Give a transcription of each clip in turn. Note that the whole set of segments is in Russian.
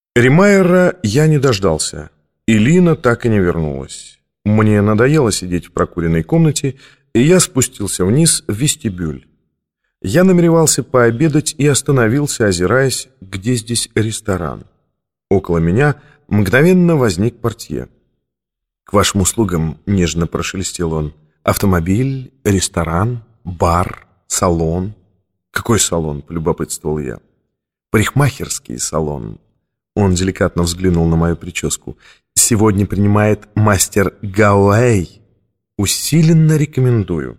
Ремайера я не дождался, и Лина так и не вернулась. Мне надоело сидеть в прокуренной комнате, и я спустился вниз в вестибюль. Я намеревался пообедать и остановился, озираясь, где здесь ресторан. Около меня мгновенно возник портье. «К вашим услугам», — нежно прошелестел он, — «автомобиль, ресторан, бар, салон». «Какой салон?» — полюбопытствовал я. «Парикмахерский салон». Он деликатно взглянул на мою прическу. «Сегодня принимает мастер Галлей. Усиленно рекомендую».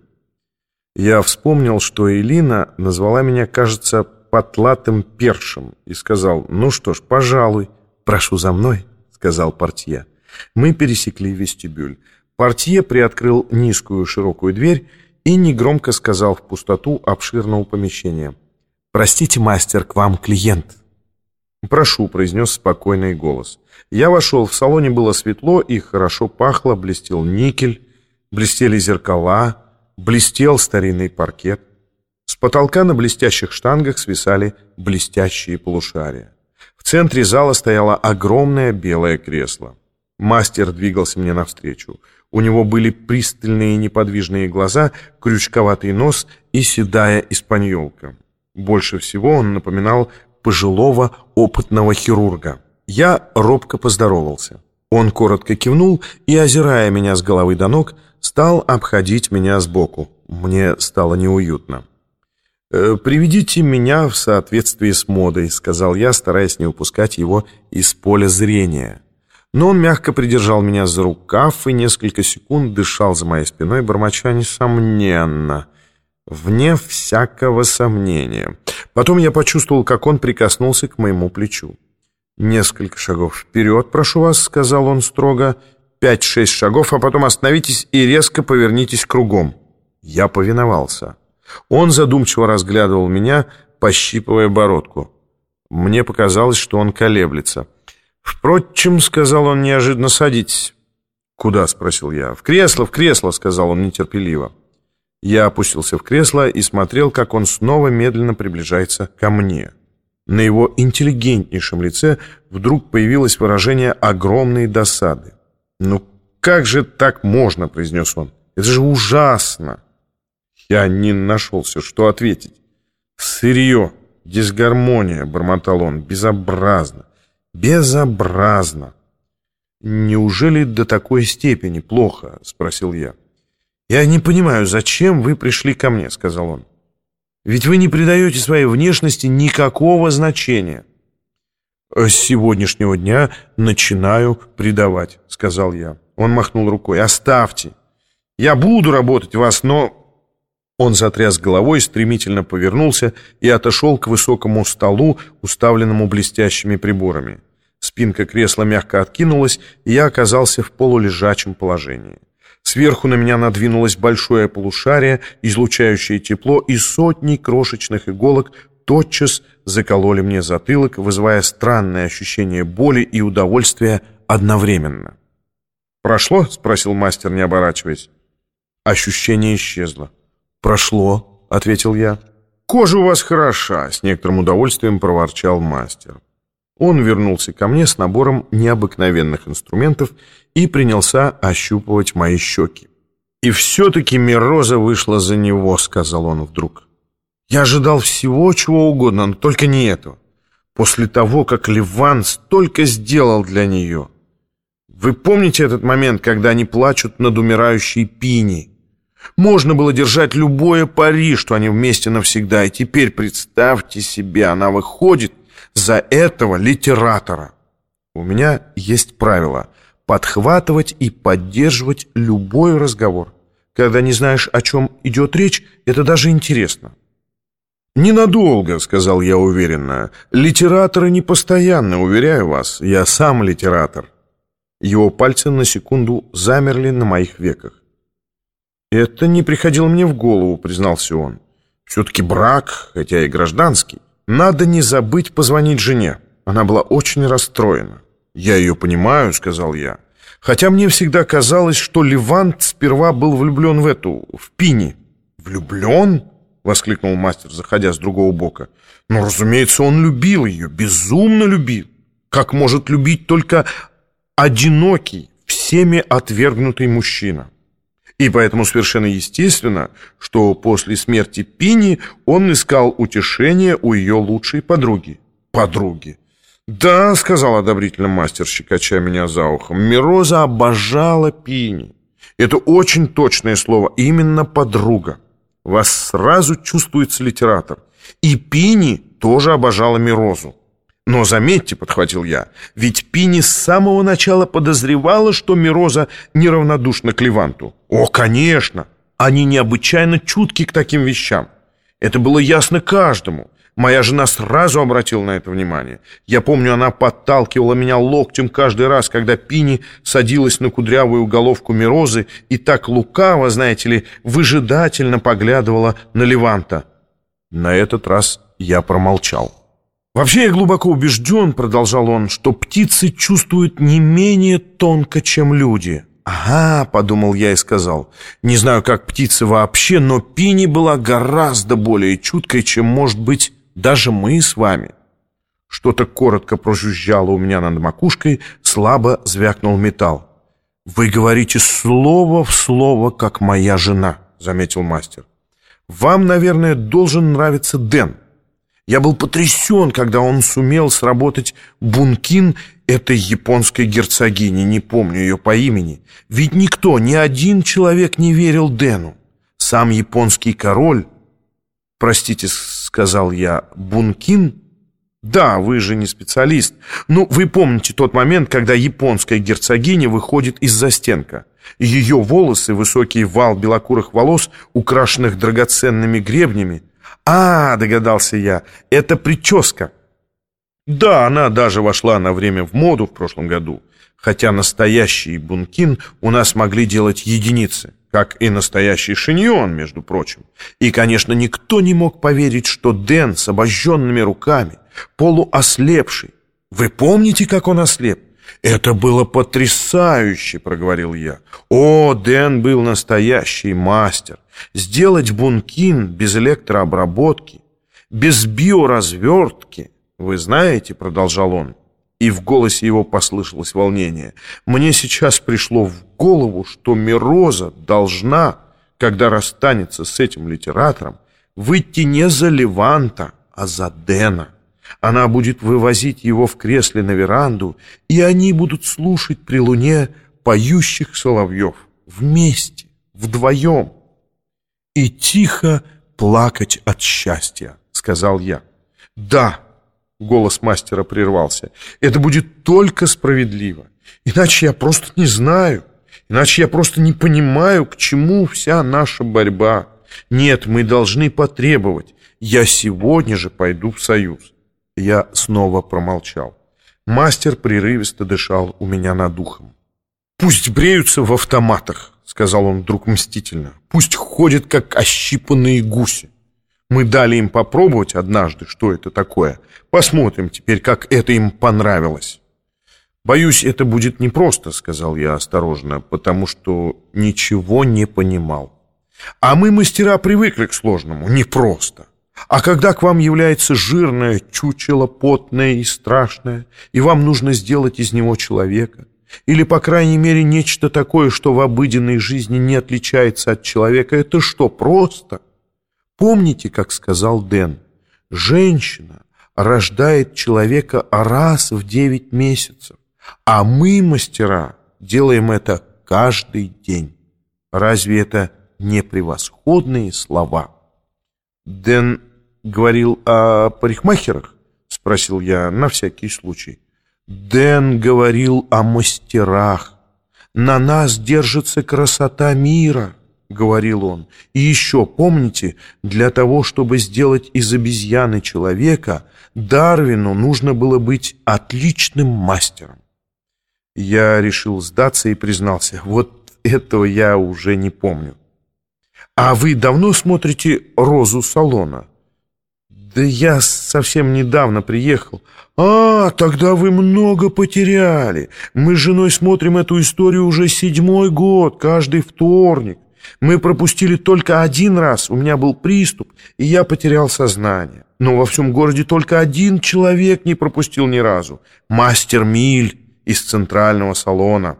Я вспомнил, что Элина назвала меня, кажется, потлатым першем, и сказал: «Ну что ж, пожалуй». «Прошу за мной», — сказал портье. Мы пересекли вестибюль. Портье приоткрыл низкую широкую дверь и негромко сказал в пустоту обширного помещения: «Простите, мастер, к вам клиент». «Прошу», — произнес спокойный голос. Я вошел. В салоне было светло и хорошо пахло, блестел никель, блестели зеркала, блестел старинный паркет. С потолка на блестящих штангах свисали блестящие полушария. В центре зала стояло огромное белое кресло. Мастер двигался мне навстречу. У него были пристальные неподвижные глаза, крючковатый нос и седая испаньолка. Больше всего он напоминал пожилого опытного хирурга. Я робко поздоровался. Он коротко кивнул и, озирая меня с головы до ног, стал обходить меня сбоку. Мне стало неуютно. «Приведите меня в соответствии с модой», — сказал я, стараясь не упускать его из поля зрения. Но он мягко придержал меня за рукав и несколько секунд дышал за моей спиной, бормоча: «Несомненно, вне всякого сомнения». Потом я почувствовал, как он прикоснулся к моему плечу. «Несколько шагов вперед, прошу вас», — сказал он строго. 5-6 шагов, а потом остановитесь и резко повернитесь кругом». Я повиновался. Он задумчиво разглядывал меня, пощипывая бородку. Мне показалось, что он колеблется. «Впрочем», — сказал он неожиданно, — «садитесь». «Куда?» — спросил я. «В кресло», — сказал он нетерпеливо. Я опустился в кресло и смотрел, как он снова медленно приближается ко мне. На его интеллигентнейшем лице вдруг появилось выражение огромной досады. «Ну как же так можно?» — произнес он. «Это же ужасно!» Я не нашелся, что ответить. «Сырье, дисгармония», — бормотал он, — «безобразно, безобразно». «Неужели до такой степени плохо?» — спросил я. «Я не понимаю, зачем вы пришли ко мне», — сказал он. «Ведь вы не придаете своей внешности никакого значения». «С сегодняшнего дня начинаю придавать», — сказал я. Он махнул рукой. «Оставьте. Я буду работать вас, но...» Он затряс головой, стремительно повернулся и отошел к высокому столу, уставленному блестящими приборами. Спинка кресла мягко откинулась, и я оказался в полулежачем положении. Сверху на меня надвинулось большое полушарие, излучающее тепло, и сотни крошечных иголок тотчас закололи мне затылок, вызывая странное ощущение боли и удовольствия одновременно. «Прошло?» — спросил мастер, не оборачиваясь. Ощущение исчезло. «Прошло», — ответил я. «Кожа у вас хороша», — с некоторым удовольствием проворчал мастер. Он вернулся ко мне с набором необыкновенных инструментов и принялся ощупывать мои щеки. «И все-таки Мироза вышла за него», — сказал он вдруг. «Я ожидал всего, чего угодно, но только не этого. После того, как Ливан столько сделал для нее. Вы помните этот момент, когда они плачут над умирающей Пини? Можно было держать любое пари, что они вместе навсегда, и теперь представьте себе, она выходит за этого литератора. У меня есть правило — подхватывать и поддерживать любой разговор. Когда не знаешь, о чем идет речь, это даже интересно». «Ненадолго», — сказал я уверенно. «Литераторы не постоянно, уверяю вас. Я сам литератор». Его пальцы на секунду замерли на моих веках. «Это не приходило мне в голову», — признался он. «Все-таки брак, хотя и гражданский. Надо не забыть позвонить жене. Она была очень расстроена». «Я ее понимаю», — сказал я. «Хотя мне всегда казалось, что Левант сперва был влюблен в Пини». «Влюблен?» — воскликнул мастер, заходя с другого бока. «Ну, разумеется, он любил ее, безумно любил. как может любить только одинокий, всеми отвергнутый мужчина. И поэтому совершенно естественно, что после смерти Пини он искал утешения у ее лучшей подруги. Подруги. «Да», — сказал одобрительно мастер, щекоча меня за ухом, «Мироза обожала Пини. Это очень точное слово, именно подруга. Вас сразу чувствуется литератор. И Пини тоже обожала Мирозу. Но заметьте, — подхватил я, — ведь Пини с самого начала подозревала, что Мироза неравнодушна к Леванту. О, конечно! Они необычайно чутки к таким вещам. Это было ясно каждому. Моя жена сразу обратила на это внимание. Я помню, она подталкивала меня локтем каждый раз, когда Пини садилась на кудрявую головку Мирозы и так лукаво, знаете ли, выжидательно поглядывала на Леванта. На этот раз я промолчал. «Вообще я глубоко убежден, — продолжал он, — что птицы чувствуют не менее тонко, чем люди». «Ага, — подумал я и сказал, — не знаю, как птицы вообще, но Пини была гораздо более чуткой, чем, может быть, даже мы с вами». Что-то коротко прожужжало у меня над макушкой, слабо звякнул металл. «Вы говорите слово в слово, как моя жена», — заметил мастер. «Вам, наверное, должен нравиться Дэн. Я был потрясен, когда он сумел сработать бункин этой японской герцогини, не помню ее по имени. Ведь никто, ни один человек не верил Дэну. Сам японский король... Простите, — сказал я, — бункин? Да, вы же не специалист. Ну, вы помните тот момент, когда японская герцогиня выходит из застенка. Ее волосы, высокий вал белокурых волос, украшенных драгоценными гребнями. «А, — догадался я, — это прическа». Да, она даже вошла на время в моду в прошлом году, хотя настоящий бункин у нас могли делать единицы, как и настоящий шиньон, между прочим. И, конечно, никто не мог поверить, что Дэн с обожженными руками, полуослепший. Вы помните, как он ослеп? «Это было потрясающе», — проговорил я. «О, Дэн был настоящий мастер. Сделать бункин без электрообработки, без биоразвертки. Вы знаете, — продолжал он, и в голосе его послышалось волнение, — мне сейчас пришло в голову, что Мироза должна, когда расстанется с этим литератором, выйти не за Леванта, а за Дэна. Она будет вывозить его в кресле на веранду, и они будут слушать при луне поющих соловьев вместе, вдвоем, и тихо плакать от счастья», — сказал я. «Да», — голос мастера прервался, — «это будет только справедливо. Иначе я просто не знаю, иначе я просто не понимаю, к чему вся наша борьба. Нет, мы должны потребовать. Я сегодня же пойду в союз». Я снова промолчал. Мастер прерывисто дышал у меня над ухом. «Пусть бреются в автоматах», — сказал он вдруг мстительно. «Пусть ходят, как ощипанные гуси. Мы дали им попробовать однажды, что это такое. Посмотрим теперь, как это им понравилось». «Боюсь, это будет непросто», — сказал я осторожно, потому что ничего не понимал. «А мы, мастера, привыкли к сложному. Непросто. А когда к вам является жирное чучело, потное и страшное, и вам нужно сделать из него человека, или, по крайней мере, нечто такое, что в обыденной жизни не отличается от человека, это что, просто? Помните, как сказал Дэн, женщина рождает человека раз в 9 месяцев, а мы, мастера, делаем это каждый день. Разве это не превосходные слова?» «Дэн говорил о парикмахерах?» — спросил я на всякий случай. «Дэн говорил о мастерах. На нас держится красота мира», — говорил он. «И еще, помните, для того, чтобы сделать из обезьяны человека, Дарвину нужно было быть отличным мастером». Я решил сдаться и признался: вот этого я уже не помню. «А вы давно смотрите «Розу Салона»?» «Да я совсем недавно приехал». «А, тогда вы много потеряли. Мы с женой смотрим эту историю уже 7-й год, каждый вторник. Мы пропустили только один раз, у меня был приступ, и я потерял сознание. Но во всем городе только один человек не пропустил ни разу. Мастер Миль из центрального салона».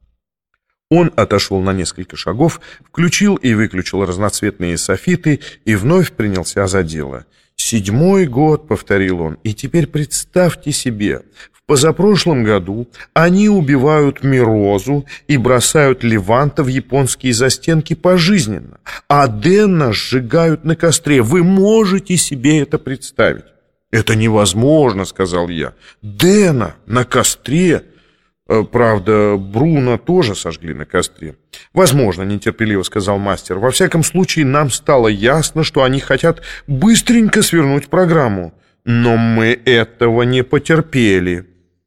Он отошел на несколько шагов, включил и выключил разноцветные софиты и вновь принялся за дело. «7-й год», — повторил он, — «и теперь представьте себе, в позапрошлом году они убивают Мирозу и бросают Леванта в японские застенки пожизненно, а Дэна сжигают на костре. Вы можете себе это представить?» «Это невозможно», — сказал я. «Дэна на костре?» «Правда, Бруно тоже сожгли на костре». «Возможно», — нетерпеливо сказал мастер. «Во всяком случае, нам стало ясно, что они хотят быстренько свернуть программу. Но мы этого не потерпели.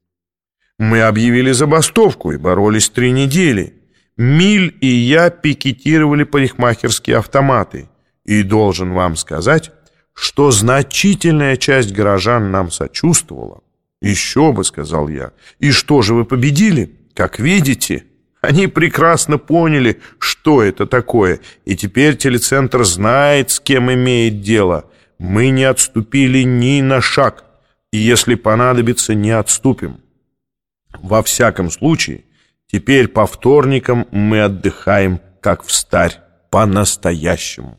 Мы объявили забастовку и боролись 3 недели. Миль и я пикетировали парикмахерские автоматы. И должен вам сказать, что значительная часть горожан нам сочувствовала». «Еще бы», — сказал я. «И что же, вы победили? Как видите, они прекрасно поняли, что это такое, и теперь телецентр знает, с кем имеет дело. Мы не отступили ни на шаг, и если понадобится, не отступим. Во всяком случае, теперь по вторникам мы отдыхаем, как встарь, по-настоящему».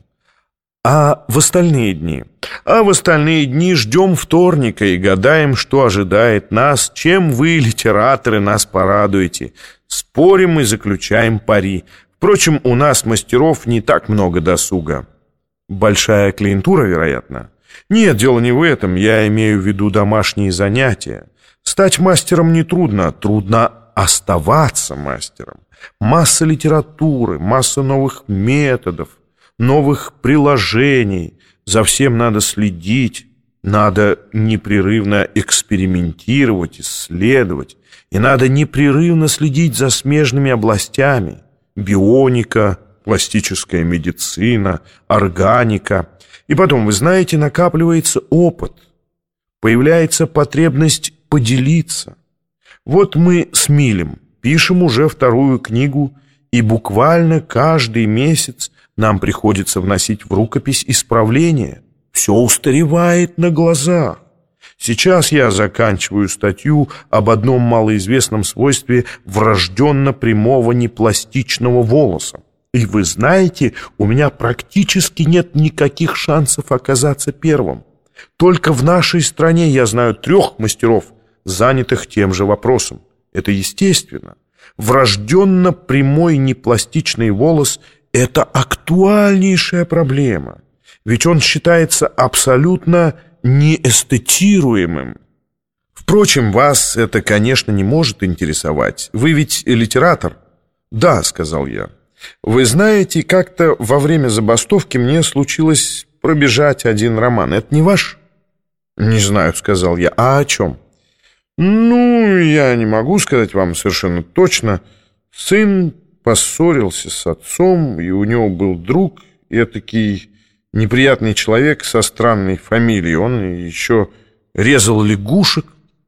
«А в остальные дни?» «А в остальные дни ждем вторника и гадаем, что ожидает нас, чем вы, литераторы, нас порадуете. Спорим и заключаем пари. Впрочем, у нас, мастеров, не так много досуга». «Большая клиентура, вероятно?» «Нет, дело не в этом. Я имею в виду домашние занятия. Стать мастером нетрудно, трудно оставаться мастером. Масса литературы, масса новых методов, новых приложений. За всем надо следить, надо непрерывно экспериментировать, исследовать, и надо непрерывно следить за смежными областями: бионика, пластическая медицина, органика. И потом, вы знаете, накапливается опыт, появляется потребность поделиться. Вот мы с Милем пишем уже 2-ю книгу, и буквально каждый месяц нам приходится вносить в рукопись исправления. Все устаревает на глазах. Сейчас я заканчиваю статью об одном малоизвестном свойстве врожденно-прямого непластичного волоса. И вы знаете, у меня практически нет никаких шансов оказаться первым. Только в нашей стране я знаю 3 мастеров, занятых тем же вопросом. Это естественно. Врожденно-прямой непластичный волос – это актуальнейшая проблема, ведь он считается абсолютно неэстетируемым. Впрочем, вас это, конечно, не может интересовать. Вы ведь литератор. «Да», — сказал я. «Вы знаете, как-то во время забастовки мне случилось пробежать один роман. Это не ваш?» «Не знаю», — сказал я. «А о чем?» «Ну, я не могу сказать вам совершенно точно. Сын поссорился с отцом, и у него был друг, этакий неприятный человек со странной фамилией. Он еще резал лягушек».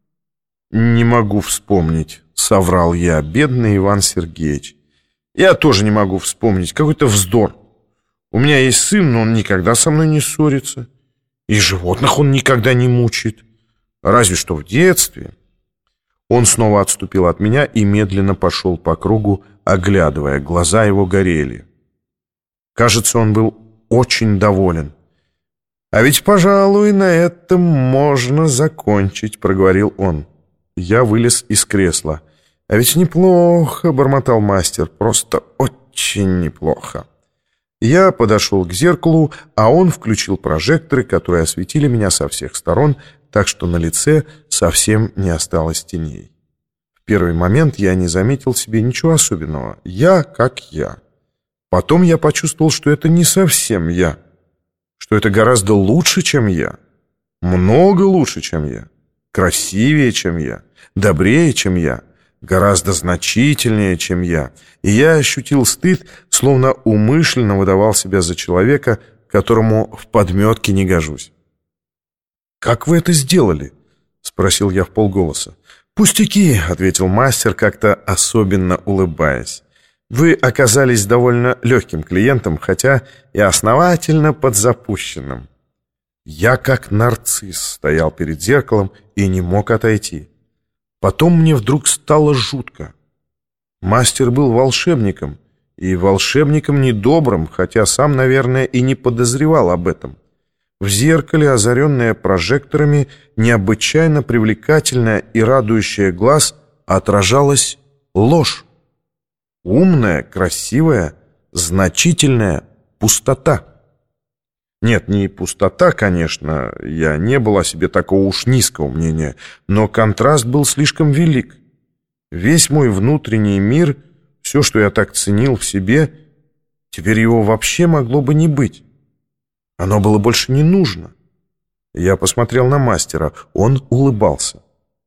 «Не могу вспомнить», — соврал я. «Бедный Иван Сергеевич». «Я тоже не могу вспомнить. Какой-то вздор. У меня есть сын, но он никогда со мной не ссорится. И животных он никогда не мучает. Разве что в детстве». Он снова отступил от меня и медленно пошел по кругу, оглядывая. Глаза его горели. Кажется, он был очень доволен. «А ведь, пожалуй, на этом можно закончить», — проговорил он. Я вылез из кресла. «А ведь неплохо», — бормотал мастер, — «просто очень неплохо». Я подошел к зеркалу, а он включил прожекторы, которые осветили меня со всех сторон, так что на лице совсем не осталось теней. В первый момент я не заметил в себе ничего особенного. Я как я. Потом я почувствовал, что это не совсем я, что это гораздо лучше, чем я, много лучше, чем я, красивее, чем я, добрее, чем я, гораздо значительнее, чем я. И я ощутил стыд, словно умышленно выдавал себя за человека, которому в подметке не гожусь. «Как вы это сделали?» — спросил я вполголоса. «Пустяки», — ответил мастер, как-то особенно улыбаясь. Вы оказались довольно легким клиентом, хотя и основательно подзапущенным. Я как нарцисс стоял перед зеркалом и не мог отойти. Потом мне вдруг стало жутко. Мастер был волшебником, и волшебником недобрым, хотя сам, наверное, и не подозревал об этом. В зеркале, озаренное прожекторами, необычайно привлекательная и радующая глаз, отражалась ложь. Умная, красивая, значительная пустота. Нет, не пустота, конечно, я не был о себе такого уж низкого мнения, но контраст был слишком велик. Весь мой внутренний мир, все, что я так ценил в себе, теперь его вообще могло бы не быть. Оно было больше не нужно. Я посмотрел на мастера, он улыбался.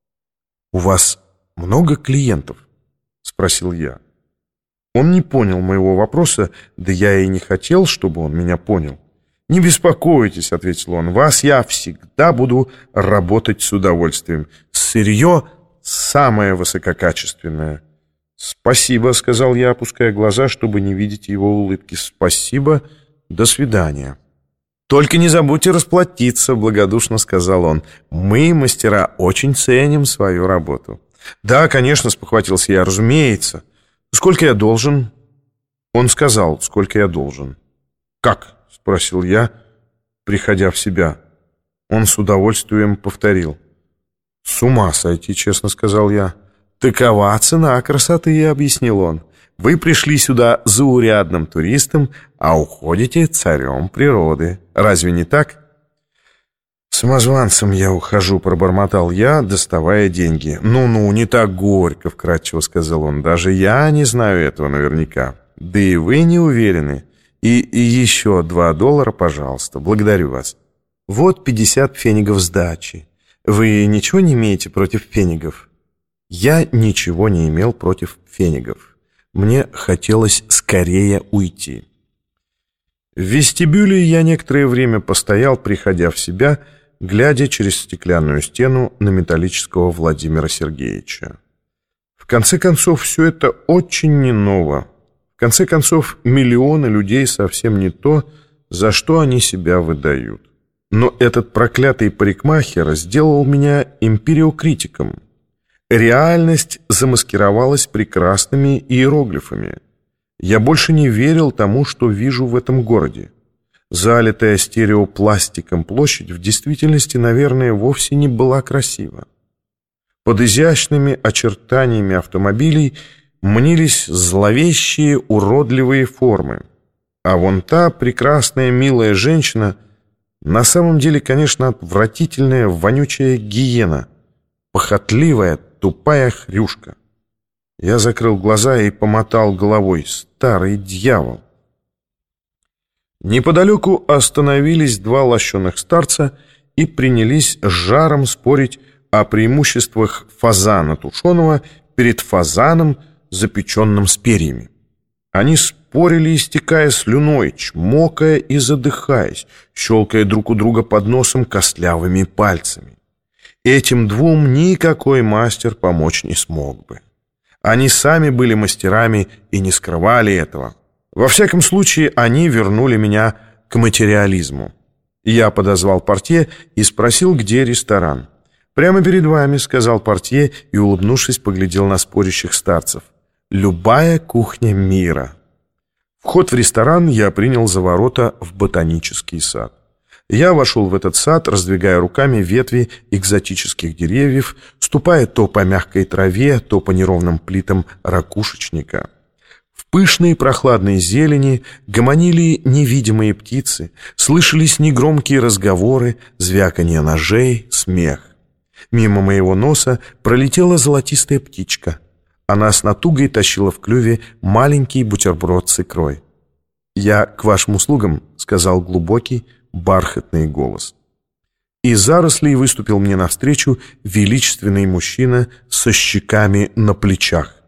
«У вас много клиентов?» — спросил я. Он не понял моего вопроса, да я и не хотел, чтобы он меня понял. «Не беспокойтесь», — ответил он, — «вас я всегда буду работать с удовольствием. Сырье самое высококачественное». «Спасибо», — сказал я, опуская глаза, чтобы не видеть его улыбки. «Спасибо, до свидания». «Только не забудьте расплатиться», — благодушно сказал он. «Мы, мастера, очень ценим свою работу». «Да, конечно», — спохватился я, — «разумеется». «Сколько я должен?» Он сказал, сколько я должен. «Как?» — спросил я, приходя в себя. Он с удовольствием повторил. «С ума сойти», — честно сказал я. «Такова цена красоты», — объяснил он. «Вы пришли сюда заурядным туристом, а уходите царем природы. Разве не так?» «Самозванцем я ухожу», — пробормотал я, доставая деньги. «Ну-ну, не так горько», — вкратчиво сказал он. «Даже я не знаю этого наверняка. Да и вы не уверены. И еще $2, пожалуйста. Благодарю вас. Вот 50 пфенигов сдачи. Вы ничего не имеете против пфенигов?» Я ничего не имел против пфенигов. Мне хотелось скорее уйти. В вестибюле я некоторое время постоял, приходя в себя, глядя через стеклянную стену на металлического Владимира Сергеевича. В конце концов, все это очень не ново. В конце концов, миллионы людей совсем не то, за что они себя выдают. Но этот проклятый парикмахер сделал меня империокритиком. Реальность замаскировалась прекрасными иероглифами. Я больше не верил тому, что вижу в этом городе. Залитая стереопластиком площадь в действительности, наверное, вовсе не была красива. Под изящными очертаниями автомобилей мнились зловещие уродливые формы. А вон та прекрасная милая женщина на самом деле, конечно, отвратительная вонючая гиена, похотливая тупая хрюшка. Я закрыл глаза и помотал головой. Старый дьявол! Неподалеку остановились два лощеных старца и принялись с жаром спорить о преимуществах фазана тушеного перед фазаном, запеченным с перьями. Они спорили, истекая слюной, чмокая и задыхаясь, щелкая друг у друга под носом костлявыми пальцами. Этим двум никакой мастер помочь не смог бы. Они сами были мастерами и не скрывали этого. Во всяком случае, они вернули меня к материализму. Я подозвал портье и спросил, где ресторан. «Прямо перед вами», — сказал портье и, улыбнувшись, поглядел на спорящих старцев. «Любая кухня мира». Вход в ресторан я принял за ворота в ботанический сад. Я вошел в этот сад, раздвигая руками ветви экзотических деревьев, ступая то по мягкой траве, то по неровным плитам ракушечника. В пышной прохладной зелени гомонили невидимые птицы, слышались негромкие разговоры, звяканье ножей, смех. Мимо моего носа пролетела золотистая птичка. Она с натугой тащила в клюве маленький бутерброд с икрой. «Я к вашим услугам», — сказал глубокий, бархатный голос. Из зарослей выступил мне навстречу величественный мужчина со щеками на плечах.